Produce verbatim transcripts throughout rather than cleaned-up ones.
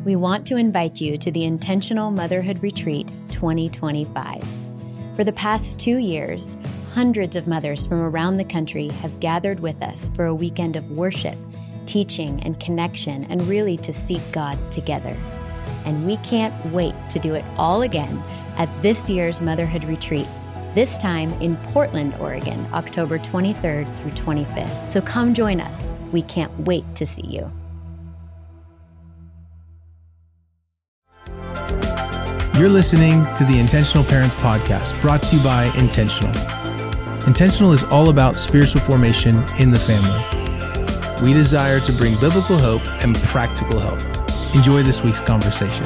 we want to invite you to the Intentional Motherhood Retreat twenty twenty-five. For the past two years, hundreds of mothers from around the country have gathered with us for a weekend of worship, teaching, and connection, and really to seek God together. And we can't wait to do it all again at this year's Motherhood Retreat, this time in Portland, Oregon, October twenty-third through twenty-fifth. So come join us. We can't wait to see you. You're listening to the Intentional Parents Podcast, brought to you by Intentional. Intentional is all about spiritual formation in the family. We desire to bring biblical hope and practical help. Enjoy this week's conversation.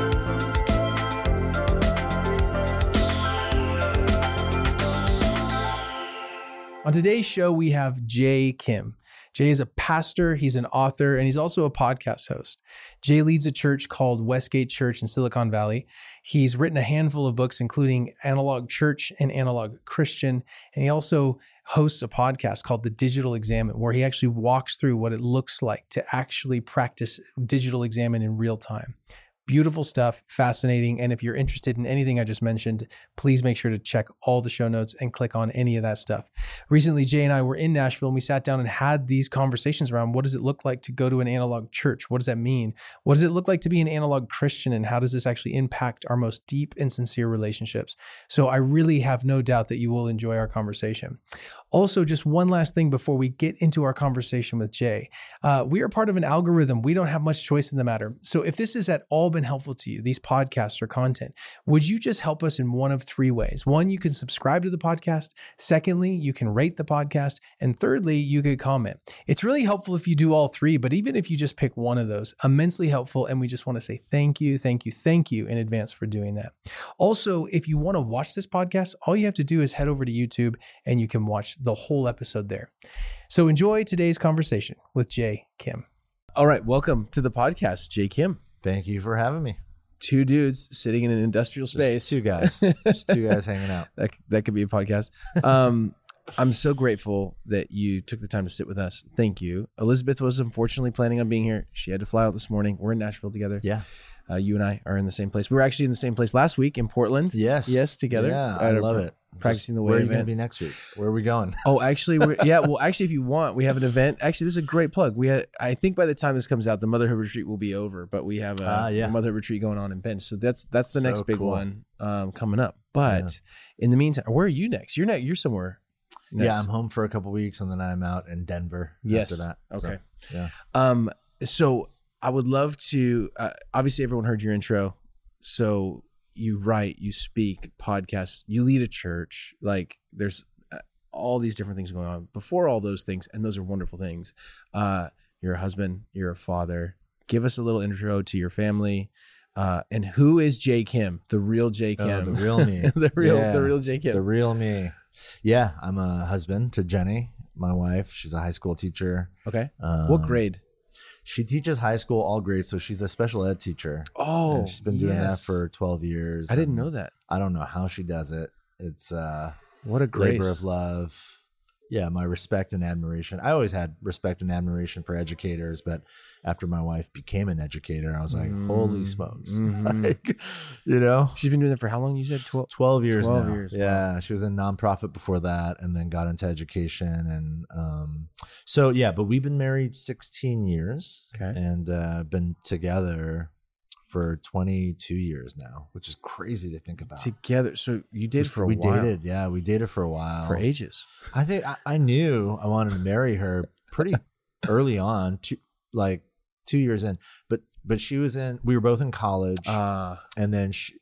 On today's show, we have Jay Kim. Jay is a pastor, he's an author, and he's also a podcast host. Jay leads a church called Westgate Church in Silicon Valley. He's written a handful of books, including Analog Church and Analog Christian, and he also hosts a podcast called The Digital Examine, where he actually walks through what it looks like to actually practice digital examine in real time. Beautiful stuff, fascinating. And if you're interested in anything I just mentioned, please make sure to check all the show notes and click on any of that stuff. Recently, Jay and I were in Nashville and we sat down and had these conversations around what does it look like to go to an analog church? What does that mean? What does it look like to be an analog Christian? And how does this actually impact our most deep and sincere relationships? So I really have no doubt that you will enjoy our conversation. Also, just one last thing before we get into our conversation with Jay. Uh, we are part of an algorithm. We don't have much choice in the matter. So if this has at all been helpful to you, these podcasts or content, would you just help us in one of three ways? One, you can subscribe to the podcast. Secondly, you can rate the podcast. And thirdly, you could comment. It's really helpful if you do all three, but even if you just pick one of those, immensely helpful. And we just want to say thank you, thank you, thank you in advance for doing that. Also, if you want to watch this podcast, all you have to do is head over to YouTube and you can watch the whole episode there. So enjoy today's conversation with Jay Kim. All right, welcome to the podcast, Jay Kim. Thank you for having me. Two dudes sitting in an industrial space. Just two guys. Just two guys hanging out. That that could be a podcast. Um, I'm so grateful that you took the time to sit with us. Thank you. Elizabeth was unfortunately planning on being here. She had to fly out this morning. We're in Nashville together. Yeah. Uh, you and I are in the same place. We were actually in the same place last week in Portland. Yes. Yes, together. Yeah, I love it. Practicing Just, the way Where are you event. going to be next week? Where are we going? Oh, actually, we're, yeah. Well, actually, if you want, we have an event. Actually, this is a great plug. We had, I think by the time this comes out, the Motherhood Retreat will be over, but we have a, uh, yeah. a Motherhood Retreat going on in Bend. So that's that's the So next big cool. one um, coming up. But yeah. in the meantime, where are you next? You're not. You're somewhere. Next. Yeah, I'm home for a couple weeks, and then I'm out in Denver. Yes. After that. Okay. So, yeah. Um. So I would love to. Uh, obviously, everyone heard your intro. So you write, you speak, podcast, you lead a church. Like there's all these different things going on. Before all those things, and those are wonderful things. Uh, you're a husband. You're a father. Give us a little intro to your family. Uh, and who is Jay Kim? The real Jay Kim. Oh, the real me. the real, yeah, the real Jay Kim. The real me. Yeah, I'm a husband to Jenny, my wife. She's a high school teacher. Okay. Um, what grade? She teaches high school, all grades. So she's a special ed teacher. Oh, and she's been doing yes. that for twelve years. I didn't know that. I don't know how she does it. It's uh, what a grace. Labor of love. Yeah, my respect and admiration. I always had respect and admiration for educators, but after my wife became an educator, I was like, mm, holy smokes. Mm-hmm. Like, you know? She's been doing that for how long? You said twelve? twelve years twelve now. years. Yeah, Wow. She was in nonprofit before that and then got into education. And um, so, yeah, but we've been married sixteen years okay. and uh, been together for twenty-two years now, which is crazy to think about. Together. So you did we, for a we while. We dated. Yeah, we dated for a while. For ages. I think I, I knew I wanted to marry her pretty early on, two, like two years in. But but she was in, we were both in college. Uh, and then she,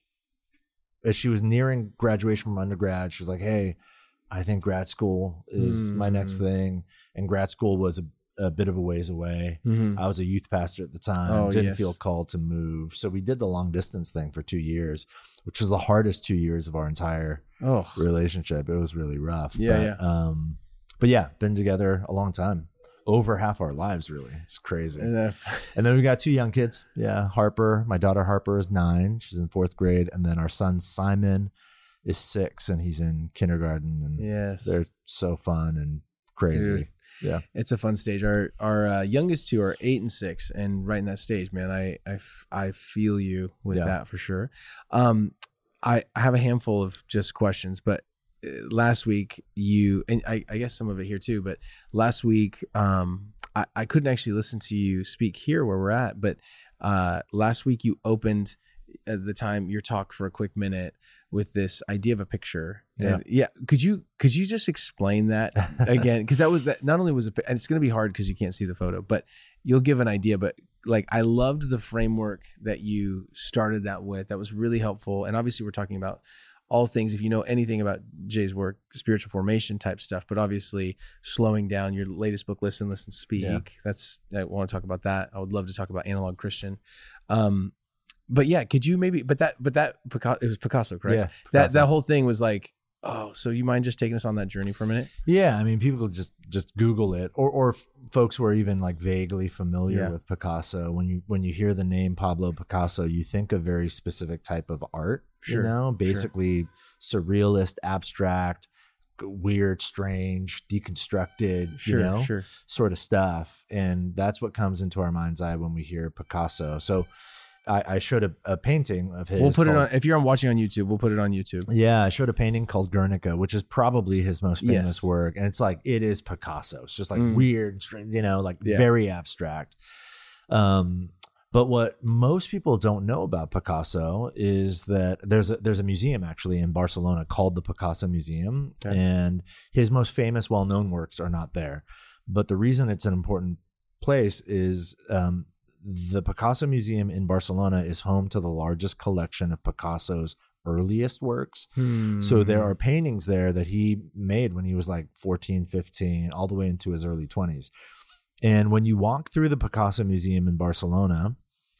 as she was nearing graduation from undergrad, she was like, hey, I think grad school is mm. my next thing. And grad school was a a bit of a ways away. Mm-hmm. I was a youth pastor at the time, oh, didn't yes. feel called to move. So we did the long distance thing for two years, which was the hardest two years of our entire oh. relationship. It was really rough. Yeah, but, yeah. Um, but yeah, been together a long time, over half our lives, really. It's crazy. And then, and then we got two young kids. Yeah. Harper, my daughter Harper is nine. She's in fourth grade. And then our son Simon is six and he's in kindergarten. And yes. they're so fun and crazy. Dude. Yeah. It's a fun stage. Our our uh, youngest two are eight and six, and right in that stage, man, I I, f- I feel you with Yeah. that for sure. Um, I, I have a handful of just questions, but uh, last week you, and I, I guess some of it here too, but last week um, I, I couldn't actually listen to you speak here where we're at, but uh, last week you opened at the time your talk for a quick minute with this idea of a picture. Yeah. And yeah. Could you, could you just explain that again? Cause that was that not only was it, and it's going to be hard cause you can't see the photo, but you'll give an idea, but like, I loved the framework that you started that with. That was really helpful. And obviously we're talking about all things, if you know anything about Jay's work, spiritual formation type stuff, but obviously slowing down. Your latest book, Listen, Listen, Speak. Yeah. That's, I want to talk about that. I would love to talk about Analog Christian. Um, But yeah, could you maybe, but that, but that, it was Picasso, correct? Yeah, That, Picasso. that whole thing was like, oh, so you mind just taking us on that journey for a minute? Yeah, I mean, people just just Google it, or or f- folks who are even like vaguely familiar Yeah. with Picasso. When you when you hear the name Pablo Picasso, you think a very specific type of art. Sure, You know, sure. basically surrealist, abstract, g- weird, strange, deconstructed. Sure, you know, sure. sort of stuff, and that's what comes into our mind's eye when we hear Picasso. So. I, I showed a, a painting of his. We'll put it called- on, if you're watching on YouTube, we'll put it on YouTube. Yeah, I showed a painting called Guernica, which is probably his most famous Yes. work. And it's like, it is Picasso. It's just like Mm. weird, strange, you know, like Yeah. very abstract. Um, but what most people don't know about Picasso is that there's a, there's a museum actually in Barcelona called the Picasso Museum. Okay. And his most famous, well-known works are not there. But the reason it's an important place is um, the Picasso Museum in Barcelona is home to the largest collection of Picasso's earliest works. Hmm. So there are paintings there that he made when he was like fourteen, fifteen, all the way into his early twenties. And when you walk through the Picasso Museum in Barcelona,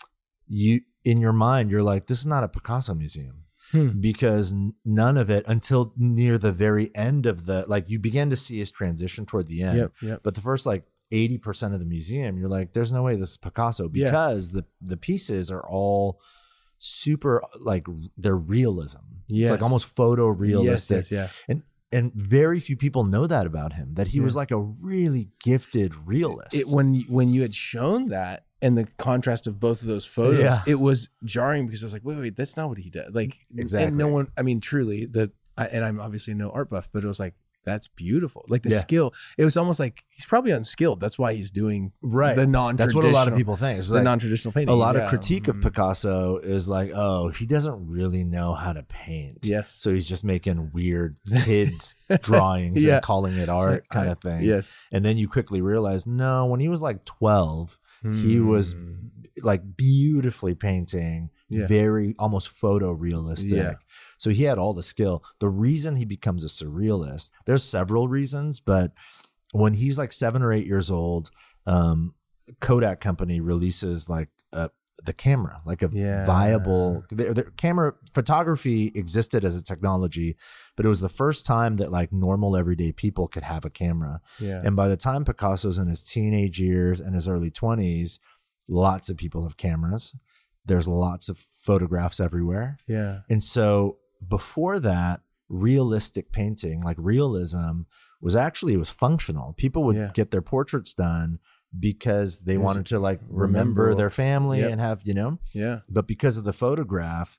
you in your mind, you're like, this is not a Picasso museum. Hmm. Because n- none of it until near the very end of the, like you begin to see his transition toward the end. Yep, yep. But the first like eighty percent of the museum, you're like, there's no way this is Picasso, Yeah. because the, the pieces are all super, like they're realism. Yes. It's like almost photorealistic. Yes, yes, yeah. And and very few people know that about him, that he Yeah. was like a really gifted realist. It, when, you- when you had shown that and the contrast of both of those photos, Yeah. it was jarring because I was like, wait, wait, that's not what he did. Like, Exactly. And no one, I mean, truly, the, I, and I'm obviously no art buff, but it was like, that's beautiful. Like the Yeah. skill, it was almost like he's probably unskilled. That's why he's doing Right. the non-traditional. That's what a lot of people think. It's the like, non-traditional painting. a lot yeah. of critique of Mhm. Picasso is like, oh, he doesn't really know how to paint. Yes. So he's just making weird kids drawings Yeah. and calling it art like, kind I- of thing. Yes. And then you quickly realize, no, when he was like twelve, he was Hmm. like beautifully painting, Yeah. very almost photorealistic. Yeah. So he had all the skill. The reason he becomes a surrealist, there's several reasons, but when he's like seven or eight years old, um, Kodak company releases like a, the camera, like a Yeah. viable the, the camera. Photography existed as a technology, but it was the first time that like normal everyday people could have a camera. Yeah. And by the time Picasso's in his teenage years and his early twenties, lots of people have cameras. There's lots of photographs everywhere. yeah. And so before that, realistic painting, like realism, was actually, it was functional. People would Yeah. get their portraits done because they There's wanted to like remember remember what- their family Yep. and have, you know, Yeah. but because of the photograph,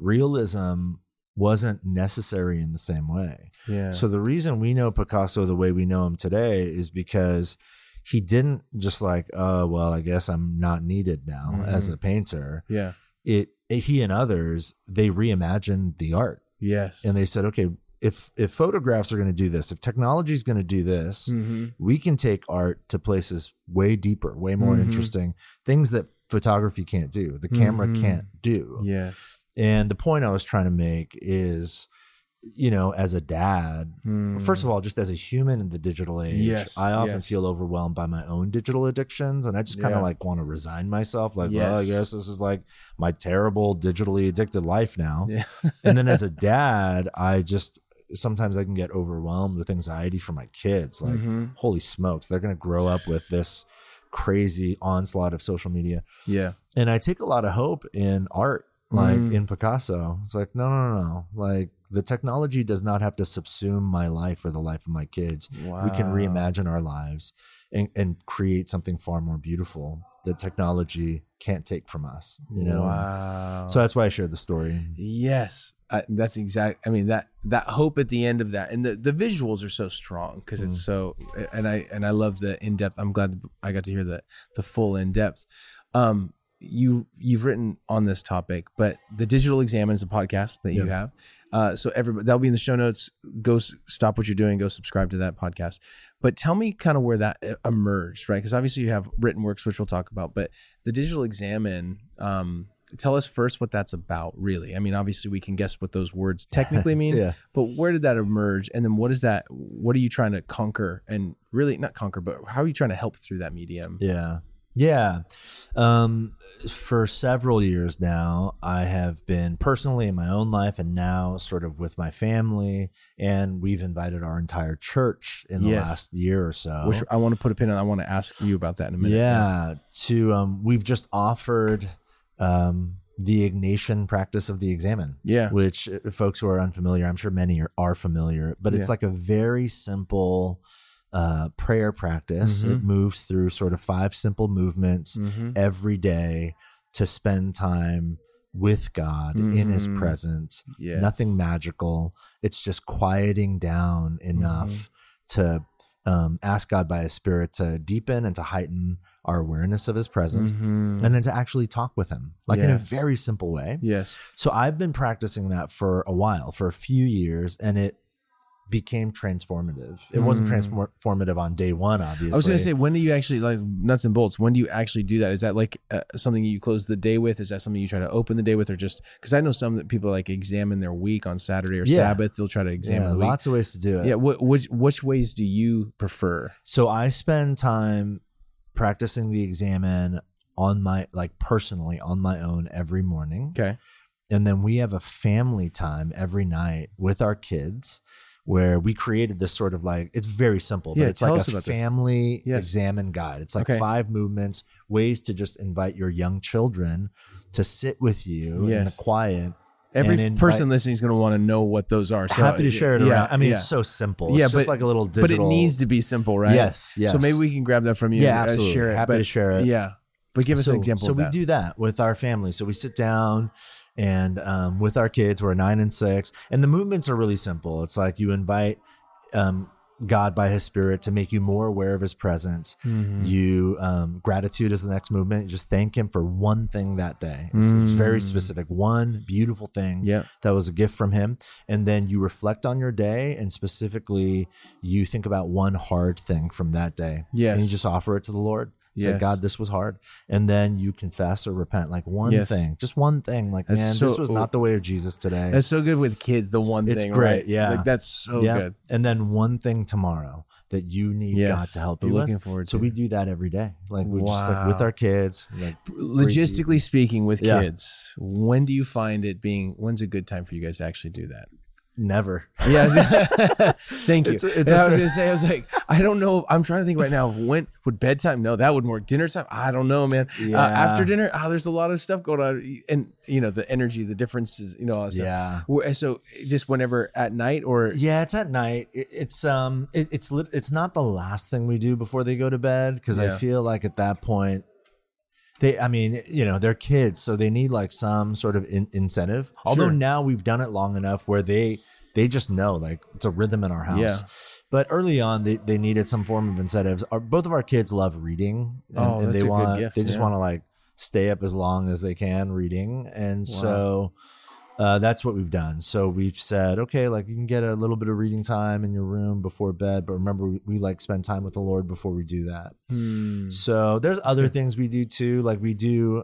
realism wasn't necessary in the same way. Yeah. So the reason we know Picasso the way we know him today is because he didn't just like, oh, well, I guess I'm not needed now Mhm. as a painter. yeah. It, he and others, they reimagined the art, Yes. and they said, okay, if if photographs are going to do this, if technology is going to do this, Mhm. we can take art to places way deeper, way more Mhm. interesting, things that photography can't do, the camera Mhm. can't do. Yes. And the point I was trying to make is, you know, as a dad, first of all, just as a human in the digital age, Yes, I often yes. feel overwhelmed by my own digital addictions. And I just kind of Yeah. like want to resign myself. Like, well, I Yes. guess this is like my terrible digitally addicted life now. Yeah. And then as a dad, I just, sometimes I can get overwhelmed with anxiety for my kids. Like, Mhm. holy smokes, they're going to grow up with this crazy onslaught of social media. Yeah. And I take a lot of hope in art, like Mm. in Picasso. It's like, no, no, no, no. Like, the technology does not have to subsume my life or the life of my kids. Wow. We can reimagine our lives and, and create something far more beautiful that technology can't take from us, you know? Wow. So that's why I shared the story. Yes. I, that's exact. I mean, that, that hope at the end of that, and the, the visuals are so strong because it's so, and I, and I love the in-depth. I'm glad I got to hear the, the full in-depth. Um, you, you've written on this topic, but the Digital Examine is a podcast that you Yeah. have. Uh, so everybody, that'll be in the show notes. Go s- stop what you're doing. Go subscribe to that podcast. But tell me kind of where that emerged, right? Because obviously you have written works, which we'll talk about, but the Digital Examine, um, tell us first what that's about, really. I mean, obviously we can guess what those words technically mean, Yeah. but where did that emerge? And then what is that, what are you trying to conquer and really not conquer, but how are you trying to help through that medium? Yeah. Yeah. Um, for several years now, I have been personally in my own life and now sort of with my family, and we've invited our entire church in the Yes. last year or so. Which I want to put a pin on. I want to ask you about that in a minute. Yeah. To, um, we've just offered, um, the Ignatian practice of the Examine, Yeah. which uh, folks who are unfamiliar, I'm sure many are, are familiar, but it's Yeah. like a very simple, uh, prayer practice. Mhm. It moves through sort of five simple movements Mm-hmm. every day to spend time with God in his Mhm. presence. Yes. Nothing magical. It's just quieting down enough to um, ask God by his Spirit to deepen and to heighten our awareness of his presence, Mhm. and then to actually talk with him, like in a Yes. very simple way. Yes. So I've been practicing that for a while, for a few years, and it became transformative. It wasn't Mm. transformative on day one, obviously. I was going to say, when do you actually, like nuts and bolts, when do you actually do that? Is that like uh, something you close the day with? Is that something you try to open the day with, or just, because I know some that people like examine their week on Saturday or Yeah. Sabbath, they'll try to examine yeah, the week. lots of ways to do it. Yeah. What, which, which ways do you prefer? So I spend time practicing the Examine on my, like personally on my own every morning. Okay. And then we have a family time every night with our kids where we created this sort of like, it's very simple, but Yeah, it's tell like us a about this. family Yes. Examine guide. It's like Okay. five movements, ways to just invite your young children to sit with you in the Yes. quiet. Every and invite- person listening is going to want to know what those are. So Happy to share it yeah, around. I mean, yeah. it's so simple. Yeah, It's just but- like a little but digital. it needs to be simple, right? Yes, yes. So maybe we can grab that from you. Yeah, and, uh, absolutely. share it. Happy but, to share it. Yeah. But give us so, an example So of we that. do that with our family. So we sit down and um, with our kids, we're nine and six, and the movements are really simple. It's like you invite um, God by his Spirit to make you more aware of his presence. Mhm. You um, gratitude is the next movement. You just thank him for one thing that day. It's, it's very Mm. specific. One beautiful thing Yeah. that was a gift from him. And then you reflect on your day, and specifically you think about one hard thing from that day. Yes. And you just offer it to the Lord. Say, Yes. God, this was hard. And then you confess or repent, like one Yes. thing, just one thing. Like, That's man, so- this was not the way of Jesus today. That's so good with kids. The one It's thing, great, right? yeah. Like that's so Yeah. good. And then one thing tomorrow that you need Yes. God to help Be you looking with. forward So to. we do that every day. Like we just like Wow. with our kids. Like Logistically speaking, with Yeah. kids, when do you find it being? When's a good time for you guys to actually do that? never. Yeah. Thank you. It's a- it's And a- I was gonna say, I was like, I don't know. I'm trying to think right now. When would bedtime? No, that wouldn't work. Dinner time? I don't know, man. Yeah. Uh, after dinner, oh, there's a lot of stuff going on, and you know the energy, the differences, you know, all that stuff. Yeah. Where- So just whenever at night, or Yeah, it's at night. It, it's um, it, it's lit, it's not the last thing we do before they go to bed because Yeah. I feel like at that point, they, I mean, you know, they're kids, so they need like some sort of in, incentive. Although Sure. now we've done it long enough where they they just know like it's a rhythm in our house. Yeah. But early on, they, they needed some form of incentives. Our, both of our kids love reading, and, Oh, and that's they a good want gift, they just yeah. want to like stay up as long as they can reading, and so. Uh, that's what we've done. So we've said, okay, like you can get a little bit of reading time in your room before bed, but remember we, we like spend time with the Lord before we do that. Hmm. So there's other good. things we do too. Like we do,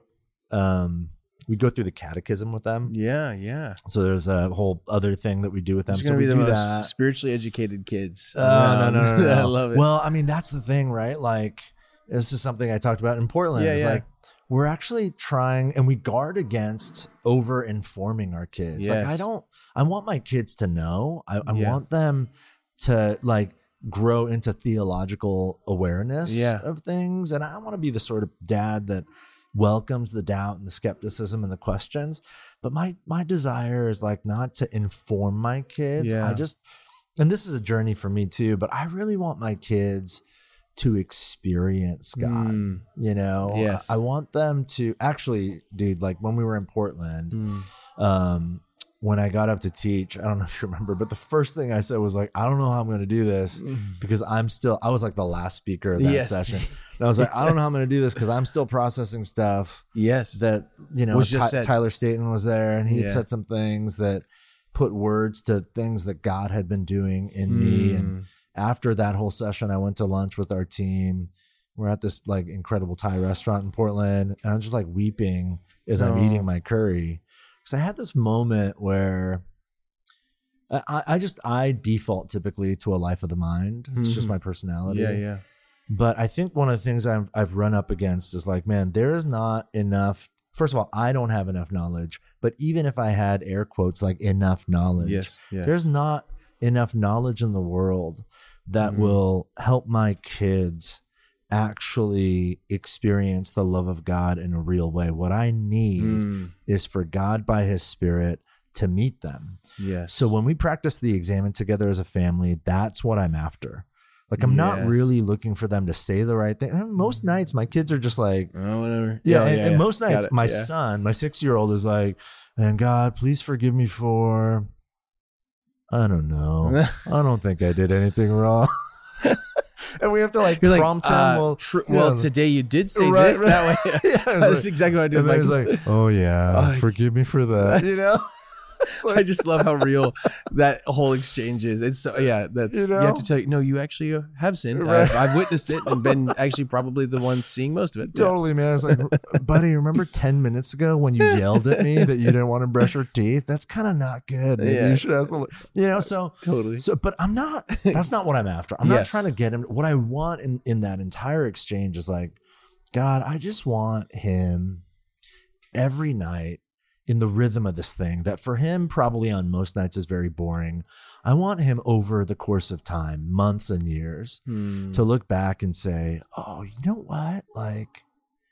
um, we go through the catechism with them. yeah, yeah. So there's a whole other thing that we do with them. These are So gonna we be the do most that. spiritually educated kids. Oh, no, no, around. no, no, no. I love it. Well, I mean, that's the thing, right? Like, this is something I talked about in Portland. Yeah, it's yeah. like, we're actually trying, and we guard against over informing our kids. Like, I Yes. don't, I want my kids to know. I, I Yeah. want them to like grow into theological awareness Yeah. of things. And I want to be the sort of dad that, welcomes the doubt and the skepticism and the questions. But my my desire is like not to inform my kids. Yeah. I just, and this is a journey for me too, but I really want my kids to experience God. Mm. You know, yes. I, I want them to actually, dude, like when we were in Portland, mm. um, when I got up to teach, I don't know if you remember, but the first thing I said was like, I don't know how I'm going to do this because I'm still, I was like the last speaker of that yes. session. And I was like, I don't know how I'm going to do this because I'm still processing stuff. Yes. That, you know, was just Ty- said. Tyler Staton was there and he yeah. had said some things that put words to things that God had been doing in mm. me. And after that whole session, I went to lunch with our team. We're at this like incredible Thai restaurant in Portland. And I'm just like weeping as I'm oh. eating my curry. Because I had this moment where I, I just, I default typically to a life of the mind. It's mm-hmm. just my personality. Yeah, yeah. But I think one of the things I've, I've run up against is like, man, there is not enough. First of all, I don't have enough knowledge. But even if I had air quotes like enough knowledge, yes, yes. there's not enough knowledge in the world that mm-hmm. will help my kids actually experience the love of God in a real way. What I need mm. is for God by his Spirit to meet them. Yes. So when we practice the examen together as a family, that's what I'm after. Like I'm yes. not really looking for them to say the right thing. And most nights my kids are just like, oh, whatever. Yeah, yeah, and, yeah, and yeah. most nights my yeah. son, my six-year-old is like, and God, please forgive me for, I don't know. I don't think I did anything wrong. And we have to like You're prompt like, him. Uh, well, tr- yeah. well, today you did say right, this right. that way. yeah, That's like, exactly what I did. And like, then he's like, oh yeah, uh, forgive me for that. You know? Like, I just love how real that whole exchange is. It's so, yeah, that's, you, know? you have to tell you, no, you actually have sinned. Right. I've, I've witnessed it and been actually probably the one seeing most of it. Totally, yeah. man. It's like, buddy, remember ten minutes ago when you yelled at me that you didn't want to brush your teeth? That's kind of not good. Maybe yeah. you should ask the, you know, so totally. So, but I'm not, that's not what I'm after. I'm yes. not trying to get him. What I want in, in that entire exchange is like, God, I just want him every night in the rhythm of this thing that for him probably on most nights is very boring. I want him over the course of time, months and years, hmm. to look back and say, oh, you know what? Like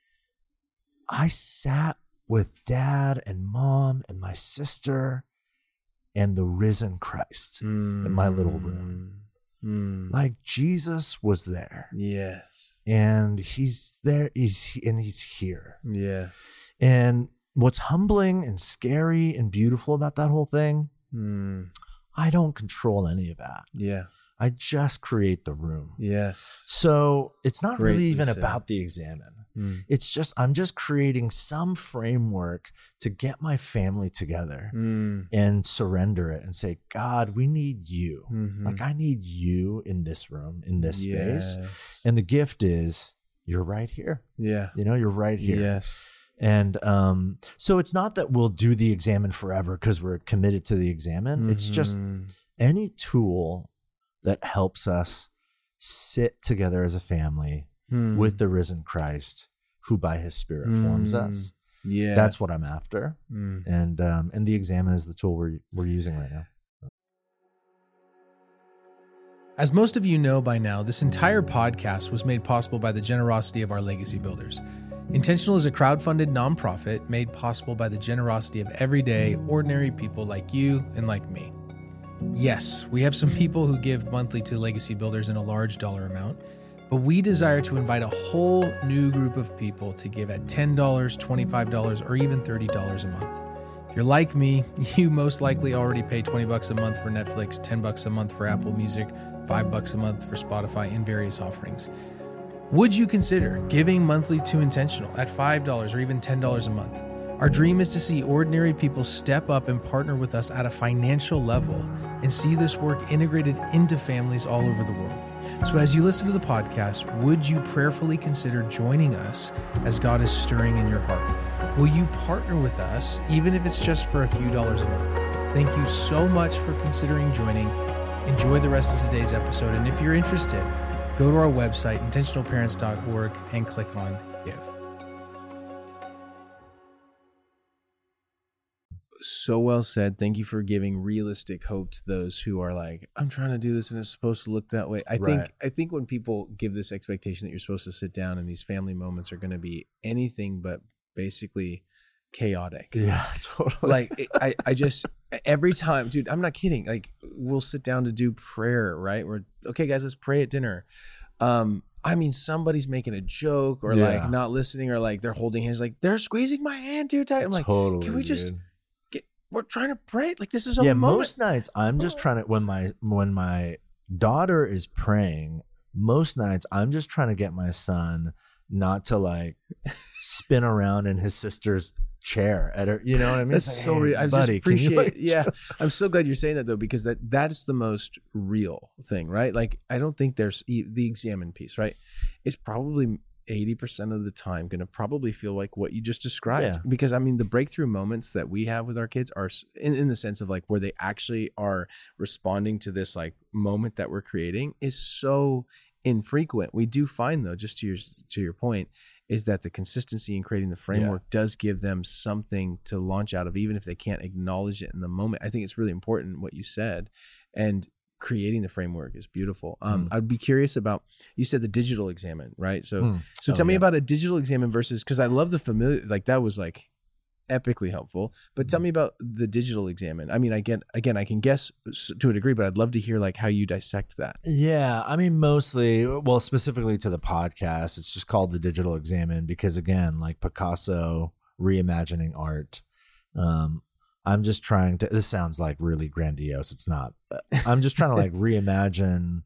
I sat with dad and mom and my sister and the risen Christ hmm. in my little room. Hmm. Like Jesus was there. Yes. And he's there. He's, and he's here. Yes. And what's humbling and scary and beautiful about that whole thing, mm. I don't control any of that. Yeah. I just create the room. Yes. So it's not Greatly really even said. about the examen. Mm. It's just, I'm just creating some framework to get my family together mm. and surrender it and say, God, we need you. Mm-hmm. Like I need you in this room, in this yes. space. And the gift is you're right here. Yeah. You know, you're right here. Yes. And um, so it's not that we'll do the examen forever because we're committed to the examen. Mm-hmm. It's just any tool that helps us sit together as a family mm. with the risen Christ, who by his Spirit mm. forms us. Yeah, that's what I'm after. Mm. And um, and the examen is the tool we're we're using right now. So. As most of you know by now, this entire podcast was made possible by the generosity of our legacy builders. Intentional is a crowdfunded nonprofit made possible by the generosity of everyday, ordinary people like you and like me. Yes, we have some people who give monthly to Legacy Builders in a large dollar amount, but we desire to invite a whole new group of people to give at ten dollars, twenty-five dollars, or even thirty dollars a month. If you're like me, you most likely already pay twenty bucks a month for Netflix, ten bucks a month for Apple Music, five bucks a month for Spotify, and various offerings. Would you consider giving monthly to Intentional at five dollars or even ten dollars a month? Our dream is to see ordinary people step up and partner with us at a financial level and see this work integrated into families all over the world. So as you listen to the podcast, would you prayerfully consider joining us as God is stirring in your heart? Will you partner with us, even if it's just for a few dollars a month? Thank you so much for considering joining. Enjoy the rest of today's episode. And if you're interested, go to our website, intentional parents dot org, and click on Give. so well said. Thank you for giving realistic hope to those who are like, I'm trying to do this and it's supposed to look that way. I Right. think I think when people give this expectation that you're supposed to sit down and these family moments are going to be anything but basically chaotic. Yeah, totally. Like it, I, I just every time, dude, I'm not kidding. Like we'll sit down to do prayer, right? We're okay, guys, let's pray at dinner. Um, I mean, somebody's making a joke or Yeah. like not listening or like they're holding hands, like they're squeezing my hand too tight. I'm like, totally, can we just dude. get? We're trying to pray. Like this is a Yeah, moment. most nights I'm just trying to when my when my daughter is praying, most nights I'm just trying to get my son not to like spin around in his sister's chair at her, you know what I mean? That's It's so like, real. hey, I buddy, just can you, appreciate. like, Yeah, I'm so glad you're saying that though, because that that's the most real thing, right? Like I don't think there's e- the examine piece, right? It's probably eighty percent of the time going to probably feel like what you just described. Yeah. Because I mean, the breakthrough moments that we have with our kids are s- in, in the sense of like where they actually are responding to this like moment that we're creating is so infrequent. We do find though, just to your to your point, is that the consistency in creating the framework yeah. does give them something to launch out of, even if they can't acknowledge it in the moment. I think it's really important what you said, and creating the framework is beautiful. Um, mm. I'd be curious about, you said the digital examine, right? So, mm. so tell oh, me yeah. about a digital examine versus, because I love the familiar, like that was like epically helpful, but tell me about the digital examine. I mean, again, again, I can guess to a degree, but I'd love to hear like how you dissect that. Yeah. I mean, mostly, well, specifically to the podcast, it's just called the digital examine because again, like Picasso reimagining art. Um, I'm just trying to, this sounds like really grandiose. It's not, I'm just trying to like reimagine.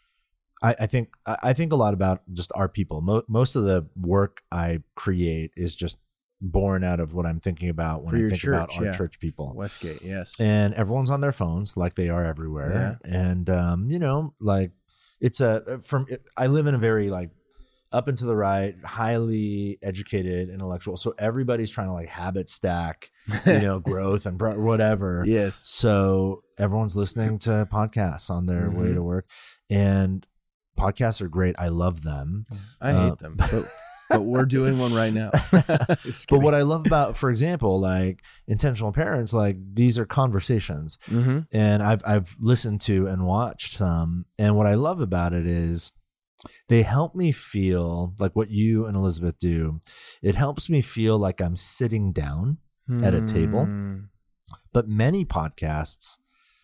I, I think, I think a lot about just our people. Mo- most of the work I create is just born out of what I'm thinking about when I think church, about our yeah. church people. Westgate, yes. And everyone's on their phones like they are everywhere. Yeah. And, um, you know, like it's a, from, I live in a very like up and to the right, highly educated intellectual. So everybody's trying to like habit stack, you know, growth and pro- whatever. Yes. So everyone's listening to podcasts on their mm-hmm. way to work, and podcasts are great. I love them. I hate uh, them. But- But we're doing one right now. But what I love about, for example, like intentional parents, like these are conversations, mm-hmm. and I've I've listened to and watched some, and what I love about it is they help me feel like what you and Elizabeth do. It helps me feel like I'm sitting down mm. at a table. But many podcasts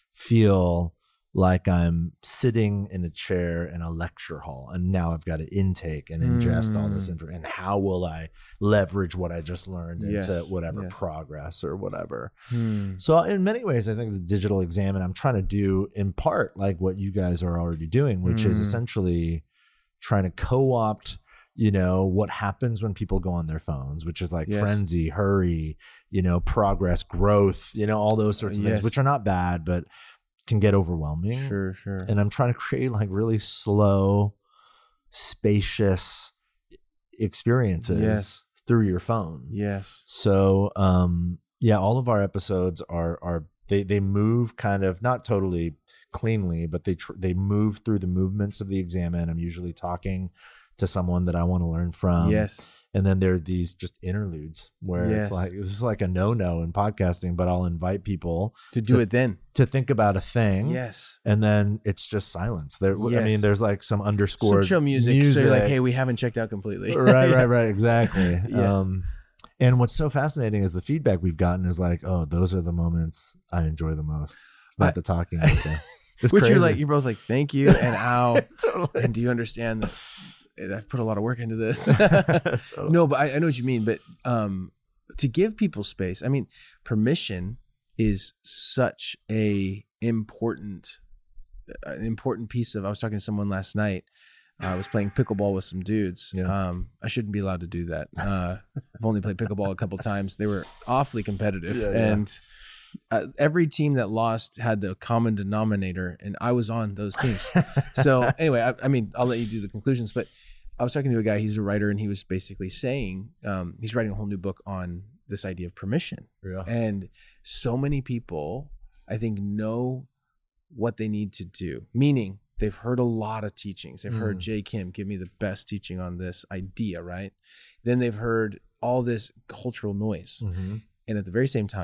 feel like I'm sitting in a chair in a lecture hall, and now I've got to intake and ingest mm. all this information. And how will I leverage what I just learned yes. into whatever yes. progress or whatever? Mm. So in many ways, I think the digital examine, I'm trying to do in part like what you guys are already doing, which mm. is essentially trying to co-opt, you know, what happens when people go on their phones, which is like yes. frenzy, hurry, you know, progress, growth, you know, all those sorts of uh, yes. things, which are not bad, but can get overwhelming. Sure, sure. And I'm trying to create like really slow, spacious experiences yes. through your phone. Yes. So, um, yeah, all of our episodes are are they they move kind of not totally cleanly, but they tr- they move through the movements of the examine. I'm usually talking to someone that I want to learn from. Yes. And then there are these just interludes where yes. it's like, this is like a no-no in podcasting, but I'll invite people to do to, it then, to think about a thing. Yes. And then it's just silence. There, yes. I mean, there's like some underscored some chill music. music. So you're like, hey, we haven't checked out completely. Right, right, right. Exactly. yes. Um, and what's so fascinating is the feedback we've gotten is like, oh, those are the moments I enjoy the most. It's not I, the talking. It's Which crazy. you're like, you're both like, thank you. And how, totally. And do you understand that I've put a lot of work into this? totally. No, but I, I know what you mean. But um, to give people space, I mean, permission is such a important, an important piece of, I was talking to someone last night. Uh, I was playing pickleball with some dudes. Yeah. Um, I shouldn't be allowed to do that. Uh, I've only played pickleball a couple times. They were awfully competitive. Yeah, yeah. And Uh, every team that lost had the common denominator, and I was on those teams. So anyway, I, I mean, I'll let you do the conclusions, but I was talking to a guy, he's a writer, and he was basically saying, um, he's writing a whole new book on this idea of permission. Yeah. And so many people, I think, know what they need to do, meaning they've heard a lot of teachings. They've mm. heard Jay Kim give me the best teaching on this idea, right? Then they've heard all this cultural noise. Mm-hmm. And at the very same time,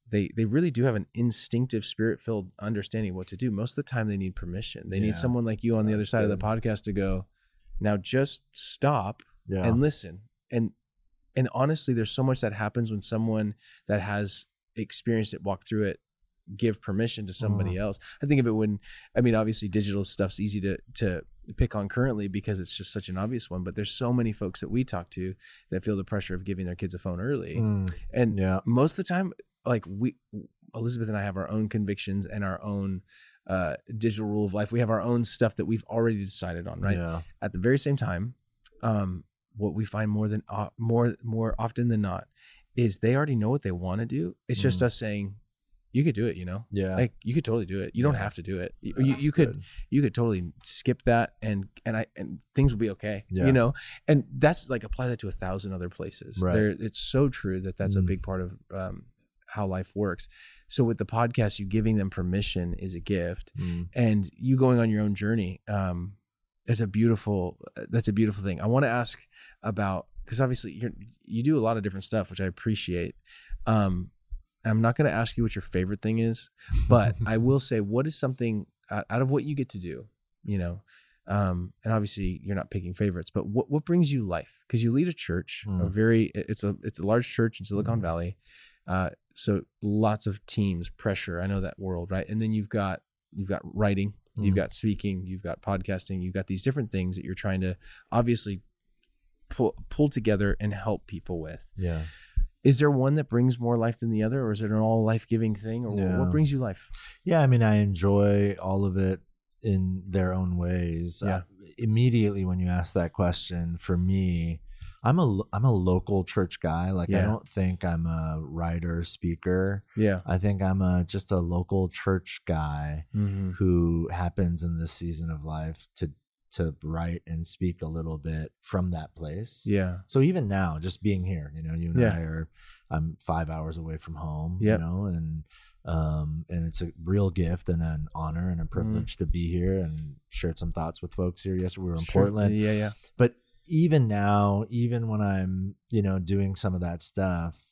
they they really do have an instinctive, spirit-filled understanding of what to do. Most of the time, they need permission. They Yeah. need someone like you on the other That's side good. of the podcast to go, now just stop Yeah. and listen. And and honestly, there's so much that happens when someone that has experienced it, walked through it, give permission to somebody Mm. else. I think of it when, I mean, obviously digital stuff's easy to to pick on currently because it's just such an obvious one, but there's so many folks that we talk to that feel the pressure of giving their kids a phone early. Mm. And Yeah. most of the time, like we, Elizabeth and I have our own convictions and our own uh, digital rule of life. We have our own stuff that we've already decided on, right? Yeah. At the very same time, um, what we find more than uh, more more often than not is they already know what they want to do. It's just Mm. us saying, you could do it, you know? Yeah. Like you could totally do it. You don't Yeah. have to do it. You, you, That's you could good. you could totally skip that and and I and things will be okay. Yeah. You know? And that's like apply that to a thousand other places. Right. There, it's so true that that's a Mm. big part of um, how life works. So with the podcast, you giving them permission is a gift, Mm. and you going on your own journey um, is a beautiful. That's a beautiful thing. I want to ask about, because obviously you you do a lot of different stuff, which I appreciate. Um, I'm not going to ask you what your favorite thing is, but I will say, what is something out out of what you get to do, you know, um, and obviously you're not picking favorites, but what, what brings you life? Because you lead a church, a Mm. very, it's a, it's a large church in Silicon Mm. Valley. Uh, so lots of teams, pressure. I know that world, right? And then you've got, you've got writing, you've Mm. got speaking, you've got podcasting, you've got these different things that you're trying to obviously pull, pull together and help people with. Yeah. Is there one that brings more life than the other, or is it an all life-giving thing, or Yeah. what brings you life? Yeah. I mean, I enjoy all of it in their own ways. Yeah. Uh, immediately when you ask that question, for me, I'm a I'm a local church guy. Like I Yeah. don't think I'm a writer, speaker. Yeah. I think I'm a just a local church guy Mm-hmm. who happens in this season of life to to write and speak a little bit from that place. Yeah. So even now, just being here, you know, you and Yeah. I are, I'm five hours away from home, Yep. you know, and, um, and it's a real gift and an honor and a privilege to be here, and shared some thoughts with folks here. Yesterday we were in Sure. Portland, Yeah. Yeah. but even now, even when I'm, you know, doing some of that stuff,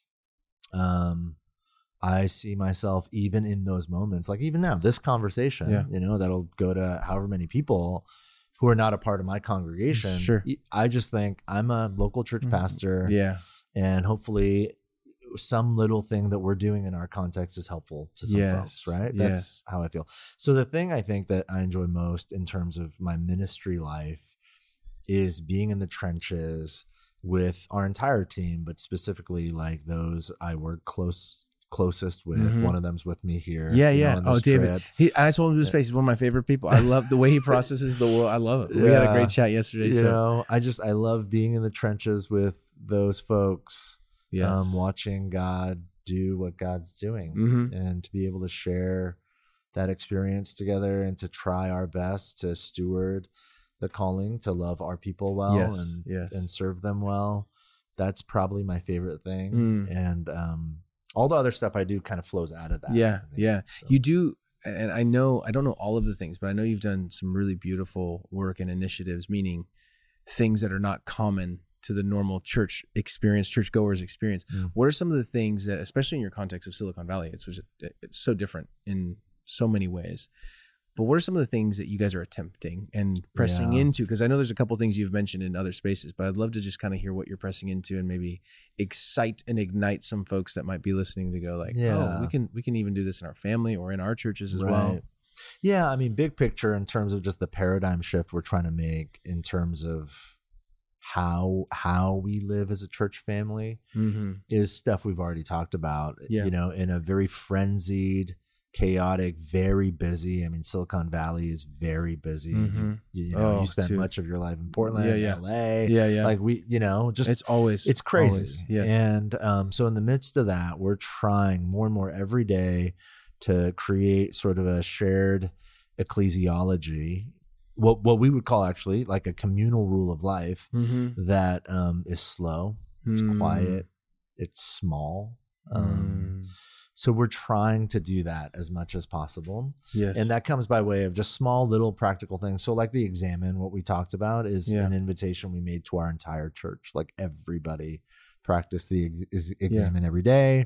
um, I see myself even in those moments, like even now, this conversation, Yeah. you know, that'll go to however many people who are not a part of my congregation. Sure. I just think I'm a local church Mhm. pastor, Yeah. and hopefully some little thing that we're doing in our context is helpful to some Yes. folks, right? Yes. That's how I feel. So the thing I think that I enjoy most in terms of my ministry life is being in the trenches with our entire team, but specifically like those I work close closest with. Mhm. One of them's with me here. Yeah. you know, Yeah. on Oh, this David. trip. He, I told him to his face. He's one of my favorite people. I love the way he processes the world. I love it. We had a Yeah. great chat yesterday. You So know, I just I love being in the trenches with those folks. yes. Um, watching God do what God's doing, Mhm. and to be able to share that experience together, and to try our best to steward the calling to love our people well, Yes, and yes. and serve them well. That's probably my favorite thing. Mm. And um, all the other stuff I do kind of flows out of that. Yeah, I think. yeah. So, You do, and I know, I don't know all of the things, but I know you've done some really beautiful work and initiatives, meaning things that are not common to the normal church experience, churchgoers experience. Mm. What are some of the things that, especially in your context of Silicon Valley, it's it's so different in so many ways. But what are some of the things that you guys are attempting and pressing Yeah. into? Because I know there's a couple things you've mentioned in other spaces, but I'd love to just kind of hear what you're pressing into and maybe excite and ignite some folks that might be listening to go like, Yeah. oh, we can we can even do this in our family or in our churches as well. Right. Yeah, I mean, big picture in terms of just the paradigm shift we're trying to make in terms of how how we live as a church family Mm-hmm. is stuff we've already talked about. Yeah. You know, in a very frenzied, chaotic, very busy. I mean, Silicon Valley is very busy. Mm-hmm. You, you know, Oh, you spend dude. much of your life in Portland, Yeah, yeah. L A. Yeah, yeah. Like we, you know, just it's always it's crazy. always, yes. And um, so in the midst of that, we're trying more and more every day to create sort of a shared ecclesiology, what what we would call actually like a communal rule of life Mm-hmm. that um, is slow, it's Mm. quiet, it's small. Um, Mm. So we're trying to do that as much as possible. Yes. And that comes by way of just small little practical things. So like the Examine, what we talked about is Yeah. an invitation we made to our entire church. Like everybody practice the ex- is- Examine every day.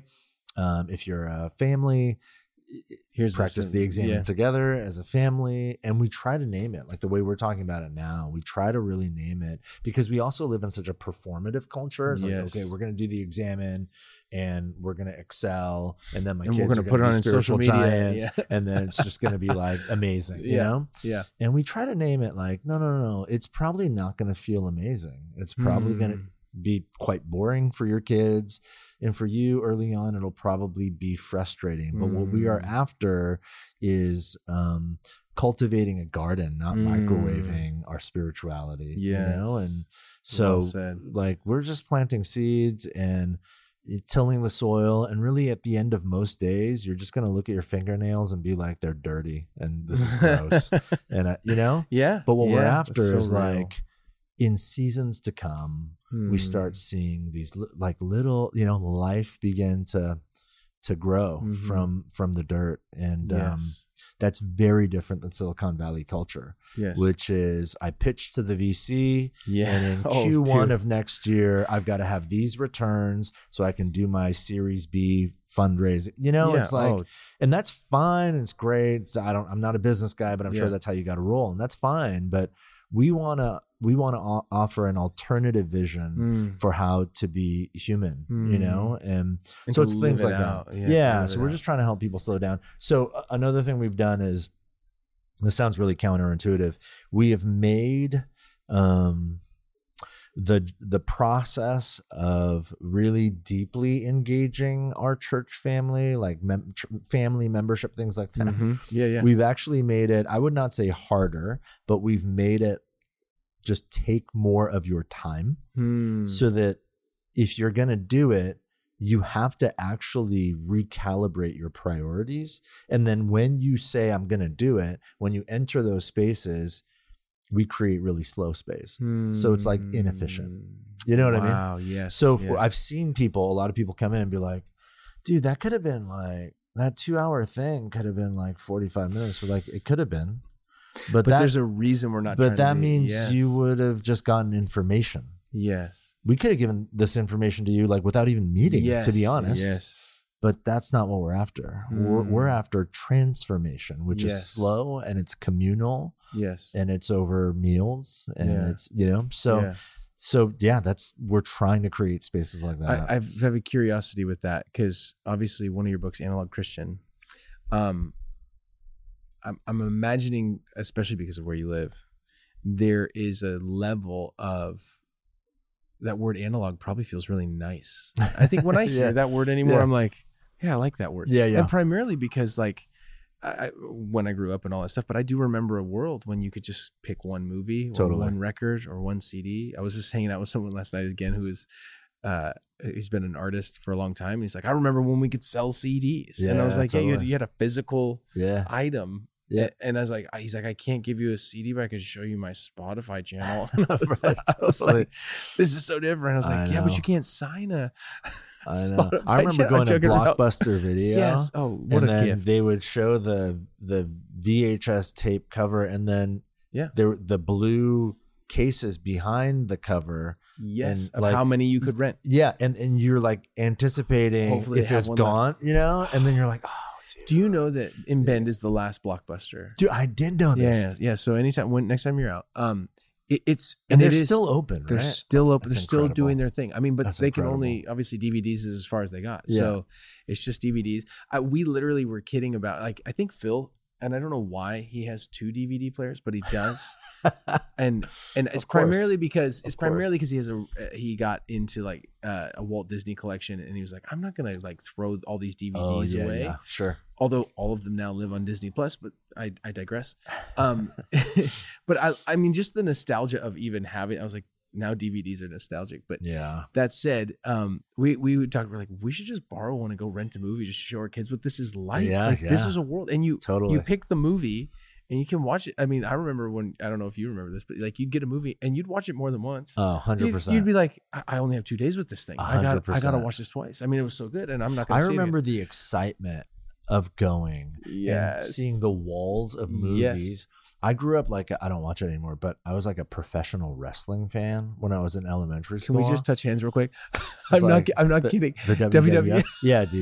Um, if you're a family, Here's practice a, the exam yeah. together as a family. And we try to name it like the way we're talking about it now. We try to really name it because we also live in such a performative culture. It's Yes. like, okay, we're going to do the exam in and we're going to excel. And then my And kids we're are going to going put to it be on in social spiritual media. giants. Yeah. And then it's just going to be like amazing, you Yeah. know? Yeah. And we try to name it like, no, no, no, it's probably not going to feel amazing. It's probably Mm. going to be quite boring for your kids. And for you early on, it'll probably be frustrating. But mm. what we are after is um, cultivating a garden, not mm. microwaving our spirituality. Yes. You know? And so well like we're just planting seeds and tilling the soil. And really at the end of most days, you're just going to look at your fingernails and be like, they're dirty and this is gross. and uh, you know? Yeah. But what yeah, we're after so is real. like, in seasons to come, hmm. we start seeing these li- like little, you know, life begin to to grow mm-hmm. from from the dirt, and yes. um, that's very different than Silicon Valley culture, yes. which is I pitch to the V C, yeah. and in oh, Q one dude. of next year, I've got to have these returns so I can do my Series B fundraising. You know, yeah. it's like, oh. and that's fine. It's great. So I don't. I'm not a business guy, but I'm yeah. sure that's how you got to roll, and that's fine. But we want to. We want to o- offer an alternative vision mm. for how to be human, mm. you know? And, and so it's things it like out. that. Yeah. yeah so we're out. just trying to help people slow down. So uh, another thing we've done is, this sounds really counterintuitive. We have made um, the, the process of really deeply engaging our church family, like mem- family membership, things like that. Mm-hmm. Yeah, yeah. We've actually made it, I would not say harder, but we've made it just take more of your time hmm. so that if you're going to do it, you have to actually recalibrate your priorities. And then when you say, I'm going to do it, when you enter those spaces, we create really slow space. Hmm. So it's like inefficient. You know what wow, I mean? Wow. Yes. So yes. I've seen people, a lot of people come in and be like, dude, that could have been like, that two hour thing could have been like forty-five minutes. We're like, it could have been. But, but that, there's a reason we're not. But that to be, means yes. you would have just gotten information. Yes. We could have given this information to you like without even meeting, yes. to be honest. Yes. But that's not what we're after. Mm. We're, we're after transformation, which yes. is slow and it's communal. Yes. And it's over meals and yeah. it's, you know, so, yeah. so yeah, that's, we're trying to create spaces like that. I, I have a curiosity with that because obviously one of your books, Analog Christian, um, I'm, I'm imagining, especially because of where you live, there is a level of that word analog probably feels really nice. I think when I hear yeah. that word anymore, yeah. I'm like, yeah, I like that word. Yeah, yeah. And primarily because like I, when I grew up and all that stuff, but I do remember a world when you could just pick one movie or totally. one record or one C D. I was just hanging out with someone last night again who is uh he's been an artist for a long time. And he's like, I remember when we could sell C Ds. Yeah, and I was like, totally. yeah, you had, you had a physical yeah. item. Yeah. And I was like, he's like, I can't give you a C D, but I could show you my Spotify channel. And I was, right, like, I was like, this is so different. I was like, I yeah, know. but you can't sign a I know. I remember going to Blockbuster Video. Yes. Oh, what and a then gift. They would show the the V H S tape cover, and then yeah, there the blue cases behind the cover. Yes, and of like, how many you could rent. Yeah, and and you're like anticipating Hopefully if it's gone, left. you know, and then you're like, oh. Do you know that In Bend is the last Blockbuster? Dude, I did know this. Yeah, yeah. So anytime, when next time you're out, um, it, it's and, and they're it still open. They're right? still open. That's they're still incredible. doing their thing. I mean, but That's they incredible. can only obviously D V Ds is as far as they got. Yeah. So it's just D V Ds. I, we literally were kidding about like I think Phil, and I don't know why he has two D V D players, but he does. and and it's primarily because it's primarily because he has a he got into like uh, a Walt Disney collection, and he was like, I'm not gonna like throw all these D V Ds oh, yeah, away. Yeah, sure. Although all of them now live on Disney Plus, but I, I digress. Um, but I I mean just the nostalgia of even having. I was like, now D V Ds are nostalgic. But yeah. That said, um, we we would talk. We're like, we should just borrow one and go rent a movie just to show our kids what this is like. Yeah, like yeah. This is a world, and you totally you pick the movie. And you can watch it. I mean, I remember when, I don't know if you remember this, but like you'd get a movie and you'd watch it more than once. Oh, one hundred percent. You'd, you'd be like, I, I only have two days with this thing. one hundred I got percent. I got to watch this twice. I mean, it was so good and I'm not going to I save remember it. the excitement of going yes. and seeing the walls of movies. Yes. I grew up like, I don't watch it anymore, but I was like a professional wrestling fan when I was in elementary school. Can we just touch hands real quick? I'm like not, I'm not the, kidding. The W W F? W W F. Yeah, dude.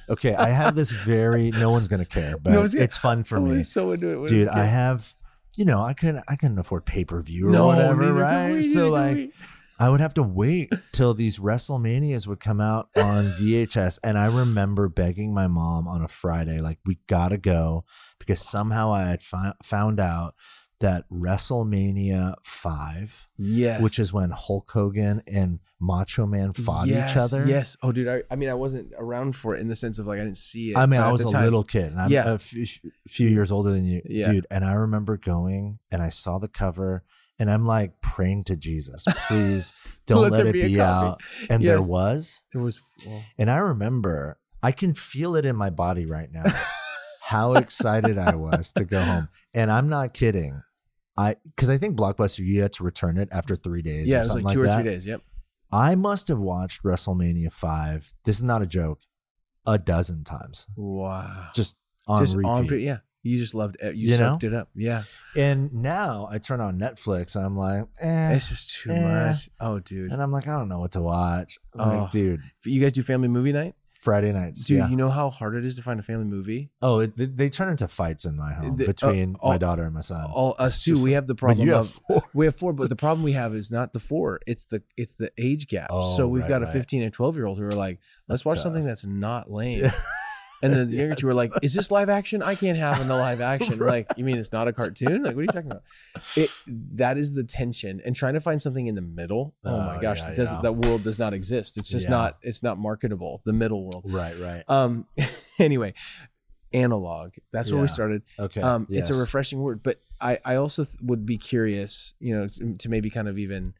Okay, I have this very, no one's going to care, but no it's, it's fun for me. So into it. Dude, I have, you know, I couldn't, I couldn't afford pay-per-view or no, whatever, neither, right? No, so like, no, I would have to wait till these WrestleManias would come out on V H S. And I remember begging my mom on a Friday, like, we got to go, because somehow I had fi- found out that WrestleMania five, yes, which is when Hulk Hogan and Macho Man fought yes, each other. Yes. Oh, dude. I, I mean, I wasn't around for it in the sense of like I didn't see it. I mean, I was a time. little kid, and I'm yeah. a f- few years older than you, yeah. dude. And I remember going, and I saw the cover, and I'm like praying to Jesus, please don't let, let it be, be out. And yes. there was, there was, well. And I remember, I can feel it in my body right now, how excited I was to go home. And I'm not kidding. I, because I think Blockbuster, you had to return it after three days. Yeah, or it was something like two like or that. three days. Yep. I must have watched WrestleMania five. This is not a joke. A dozen times. Wow. Just on just repeat. On, yeah. You just loved it. You, you soaked know? it up. Yeah. And now I turn on Netflix. I'm like, eh. It's just too eh. much. Oh, dude. And I'm like, I don't know what to watch. I'm oh. like, dude. You guys do family movie night? Friday nights. Dude, yeah. you know how hard it is to find a family movie? Oh, it, they, they turn into fights in my home the, between uh, all, my daughter and my son. All us too. We have the problem you have of four. we have four, but the problem we have is not the four. It's the it's the age gap. Oh, so we've right, got a right. fifteen and twelve year old who are like, let's That's watch tough. something that's not lame. And then the younger two are like, is this live action? I can't have in the live action. Right. Like, you mean it's not a cartoon? Like, what are you talking about? It that is the tension. And trying to find something in the middle. Oh, oh my gosh, yeah, it doesn't yeah. that world does not exist. It's just Yeah. not, it's not marketable. The middle world. Right, right. Um anyway, analog. That's where Yeah. we started. Okay. Um yes. it's a refreshing word, but I, I also th- would be curious, you know, to, to maybe kind of even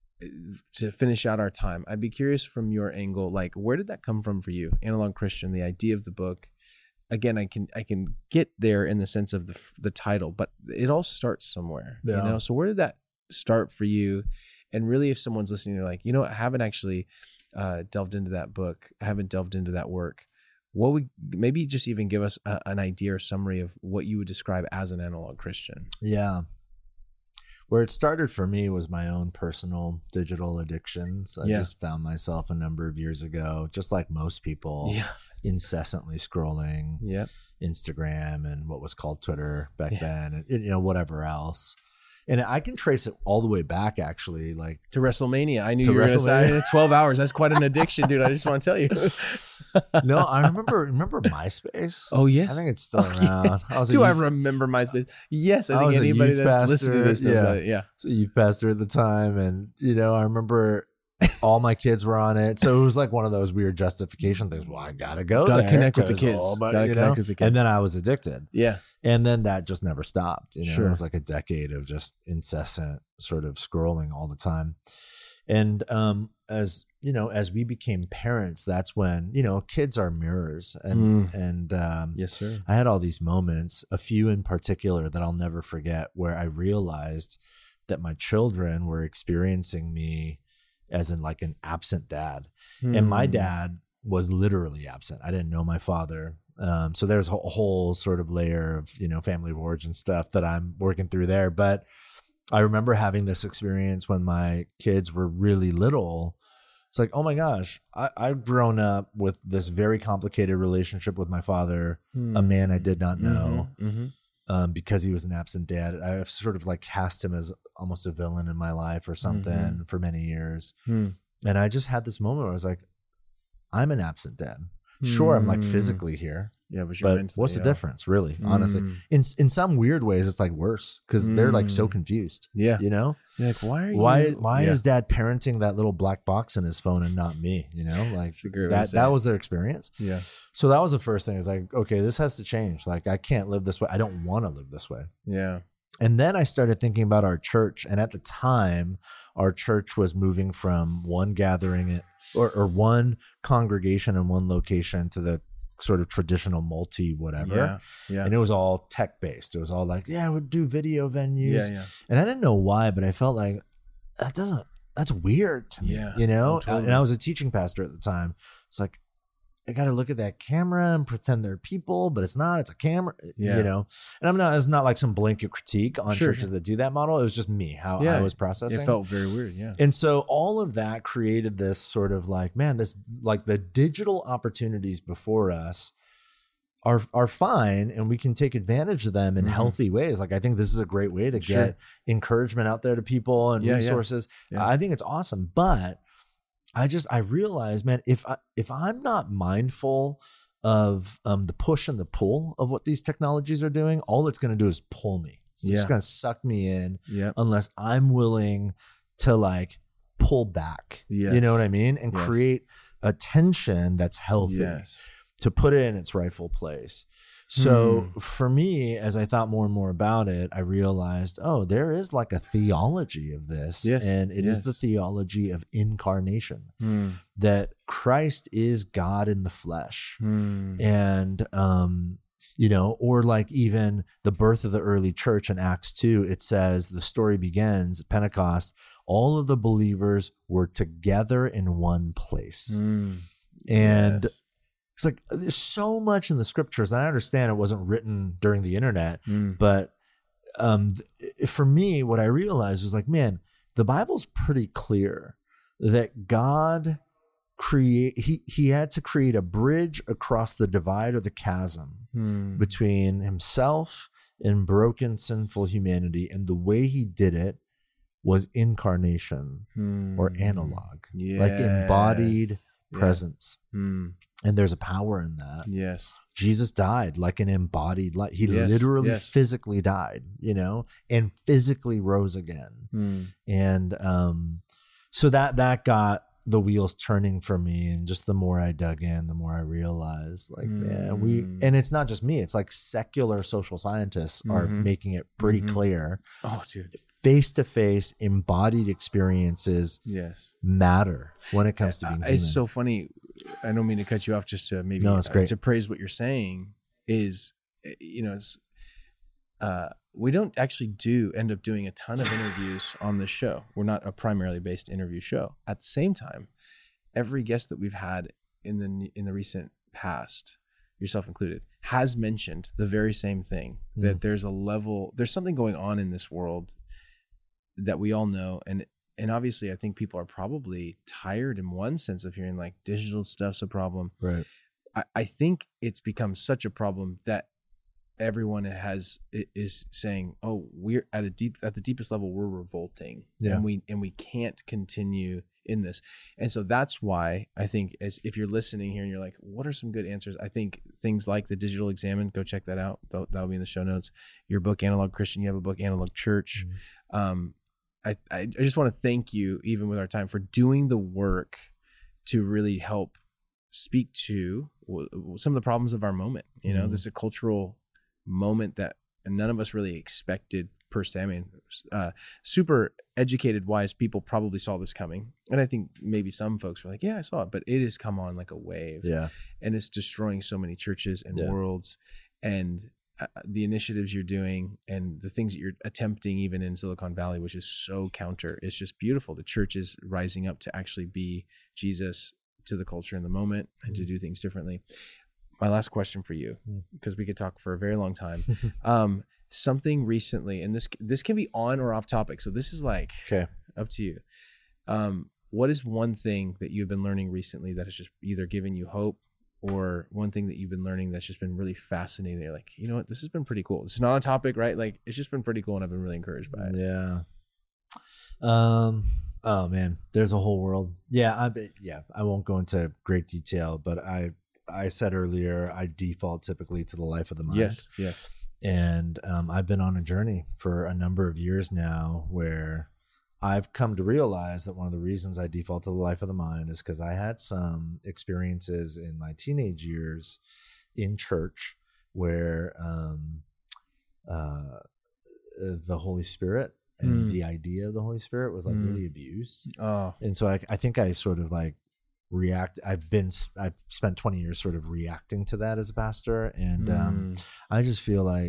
to finish out our time. I'd be curious from your angle, like, where did that come from for you? Analog Christian, the idea of the book. Again, I can I can get there in the sense of the the title, but it all starts somewhere, Yeah. you know. So where did that start for you? And really, if someone's listening, they're like, you know, I haven't actually uh, delved into that book. I haven't delved into that work. What would maybe just even give us a, an idea or summary of what you would describe as an analog Christian? Yeah. Where it started for me was my own personal digital addictions. I Yeah. just found myself a number of years ago, just like most people, Yeah. incessantly scrolling Yeah. Instagram and what was called Twitter back Yeah. then, and you know, whatever else. And I can trace it all the way back, actually, like To WrestleMania. I knew To you were going to WrestleMania. say twelve hours. That's quite an addiction, dude. I just want to tell you. no, I remember remember MySpace. Oh, yes. I think it's still Oh, yeah. around. I was a Do I youth- remember MySpace? Yes, I, I think was a anybody youth that's listening to this pastor, knows yeah. about it. Yeah. a youth pastor at the time, and you know, I remember all my kids were on it, so it was like one of those weird justification things. Well, I gotta go, Gotta there connect with the 'cause kids. all my- Gotta you connect know? with the kids. And then I was addicted, Yeah. and then that just never stopped. You know, Sure. it was like a decade of just incessant sort of scrolling all the time. And um, as you know, as we became parents, that's when, you know, kids are mirrors, and Mm. and um, Yes, sir. I had all these moments, a few in particular that I'll never forget, where I realized that my children were experiencing me as in like an absent dad. And my Hmm. dad was literally absent. I didn't know my father. Um, so there's a whole, whole sort of layer of, you know, family of origin stuff that I'm working through there. But I remember having this experience when my kids were really little. It's like, oh my gosh, I, I've grown up with this very complicated relationship with my father, a man I did not know. Mhm, mhm. Um, because he was an absent dad. I've sort of like cast him as almost a villain in my life or something Mm-hmm. for many years. Hmm. And I just had this moment where I was like, I'm an absent dad. Sure, I'm like Hmm. physically here, Yeah, but, you're but mentally, what's the yeah. difference, really? Honestly, Mm. in in some weird ways, it's like worse because they're like so Mm. confused. Yeah. You know, You're like, why are why you? why Yeah. is dad parenting that little black box in his phone and not me? You know, like That's a great way to that say that it. was their experience. Yeah. So that was the first thing. Is like, okay, this has to change. Like, I can't live this way. I don't want to live this way. Yeah. And then I started thinking about our church. And at the time, our church was moving from one gathering or, or one congregation in one location to the sort of traditional multi whatever. Yeah. Yeah. And it was all tech based. It was all like, yeah, we'd do video venues. Yeah. Yeah. And I didn't know why, but I felt like that doesn't, that's weird to me, Yeah. you know? Oh, totally. And I was a teaching pastor at the time. It's like, I got to look at that camera and pretend they're people, but it's not, it's a camera, Yeah. you know? And I'm not, it's not like some blanket critique on Sure, churches sure. that do that model. It was just me, how Yeah. I was processing. It felt very weird. Yeah. And so all of that created this sort of like, man, this, like the digital opportunities before us are, are fine. And we can take advantage of them in Mhm. healthy ways. Like, I think this is a great way to Sure. get encouragement out there to people and Yeah, yeah. resources. Yeah. I think it's awesome. But I just, I realized, man, if I, if I'm not mindful of um, the push and the pull of what these technologies are doing, all it's going to do is pull me. It's Yeah. just going to suck me in Yeah. unless I'm willing to like pull back. Yes. You know what I mean? And Yes. create a tension that's healthy Yes. to put it in its rightful place. So Hmm. for me, as I thought more and more about it, I realized, oh, there is like a theology of this. Yes, And it is the yes. theology of incarnation, Hmm. that Christ is God in the flesh. Hmm. And, um, you know, or like even the birth of the early church in Acts two, it says the story begins at Pentecost. All of the believers were together in one place. Hmm. And Yes. it's like, there's so much in the scriptures. And I understand it wasn't written during the internet, Hmm. but um, th- for me, what I realized was like, man, the Bible's pretty clear that God create, he, he had to create a bridge across the divide or the chasm Hmm. between himself and broken, sinful humanity. And the way he did it was incarnation Hmm. or analog, like embodied Yes. Yeah. presence. Hmm. And there's a power in that. Yes. Jesus died like an embodied light. He Yes, literally yes. physically died, you know, and physically rose again. Hmm. And um, so that that got the wheels turning for me. And just the more I dug in, the more I realized, like, man, we, Mm. and it's not just me, it's like secular social scientists are Mhm. making it pretty Mhm. clear. Oh, dude. Face to face, embodied experiences Yes. matter when it comes to being Uh, human. It's so funny. I don't mean to cut you off, just to maybe No, it's uh, great. to praise what you're saying is, uh, you know, it's, uh, we don't actually do end up doing a ton of interviews on this show. We're not a primarily based interview show. At the same time, every guest that we've had in the in the recent past, yourself included, has mentioned the very same thing, Mm. that there's a level, there's something going on in this world that we all know. And and obviously I think people are probably tired in one sense of hearing like digital stuff's a problem. right. I, I think it's become such a problem that everyone has is saying, oh, we're at a deep, at the deepest level, we're revolting. Yeah. And we, and we can't continue in this. And so that's why I think, as if you're listening here and you're like, what are some good answers? I think things like the Digital Examine, go check that out. That'll, that'll be in the show notes. Your book, Analog Christian, you have a book, Analog Church. Mm-hmm. Um, I, I I just want to thank you, even with our time, for doing the work to really help speak to w- some of the problems of our moment. You know, Mhm. this is a cultural moment that none of us really expected per se. I mean, uh, super educated, wise people probably saw this coming. And I think maybe some folks were like, yeah, I saw it, but it has come on like a wave. Yeah. And it's destroying so many churches and Yeah. worlds. And uh, the initiatives you're doing and the things that you're attempting, even in Silicon Valley, which is so counter, it's just beautiful. The church is rising up to actually be Jesus to the culture in the moment and to do things differently. My last question for you, because we could talk for a very long time. um, something recently, and this this can be on or off topic, so this is like Okay. up to you. Um, what is one thing that you've been learning recently that has just either given you hope, or one thing that you've been learning that's just been really fascinating? You're like, you know what, this has been pretty cool. It's not on topic, right? Like, it's just been pretty cool, and I've been really encouraged by it. Yeah. Um. Oh man, there's a whole world. Yeah. I. Yeah. I won't go into great detail, but I. I said earlier, I default typically to the life of the mind. Yes, yes. And um, I've been on a journey for a number of years now where I've come to realize that one of the reasons I default to the life of the mind is because I had some experiences in my teenage years in church where um, uh, the Holy Spirit and Mm. the idea of the Holy Spirit was like Mm. really abused. Oh, And so I, I think I sort of like react. I've been, I've spent twenty years sort of reacting to that as a pastor. And um, mm. I just feel like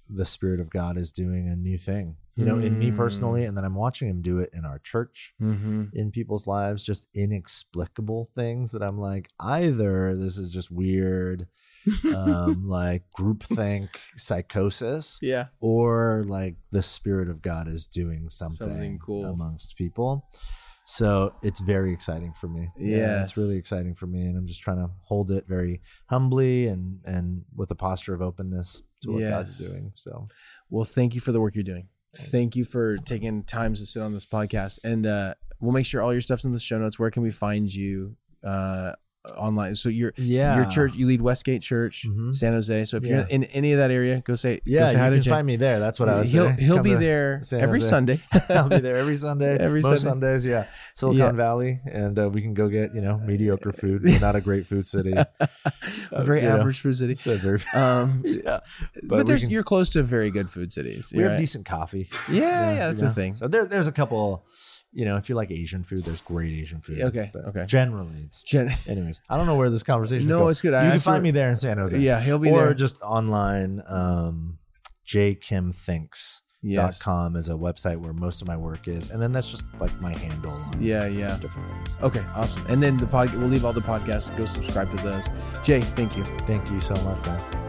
the Spirit of God is doing a new thing, you know, mm. in me personally. And then I'm watching him do it in our church, mm-hmm. in people's lives, just inexplicable things that I'm like, either this is just weird, um, like groupthink psychosis, yeah, or like the Spirit of God is doing something, something cool amongst people. So it's very exciting for me. Yes. Yeah, it's really exciting for me. And I'm just trying to hold it very humbly and, and with a posture of openness to what yes. God's doing. So, well, thank you for the work you're doing. Thank you for taking time to sit on this podcast. And uh, we'll make sure all your stuff's in the show notes. Where can we find you uh, online? So you're yeah. your church, you lead Westgate Church, mm-hmm. San Jose. So if yeah. you're in any of that area, go say yeah. Go say you hi can to find me there. That's what I was he'll, saying. He'll Come be there every Sunday. I'll be there every Sunday. every Most Sunday. Sundays, yeah. Silicon yeah. Valley, and uh, we can go get you know mediocre food. We're not a great food city. a very uh, average know. food city. So very, um, yeah. But, but there's can, you're close to very good food cities. We have right? decent coffee. Yeah, yeah, yeah that's the thing. So there, there's a couple. You know, if you like Asian food, there's great Asian food. Okay, but okay. Generally, it's Gen- anyways. I don't know where this conversation. No, goes. it's good. You I can find me there in San Jose. Yeah, he'll be or there. Or just online. Um, j kim thinks dot com yes. is a website where most of my work is, and then that's just like my handle. On yeah, yeah. Different things. Okay, awesome. And then the pod. We'll leave all the podcasts. Go subscribe to those. Jay, thank you. Thank you so much, man.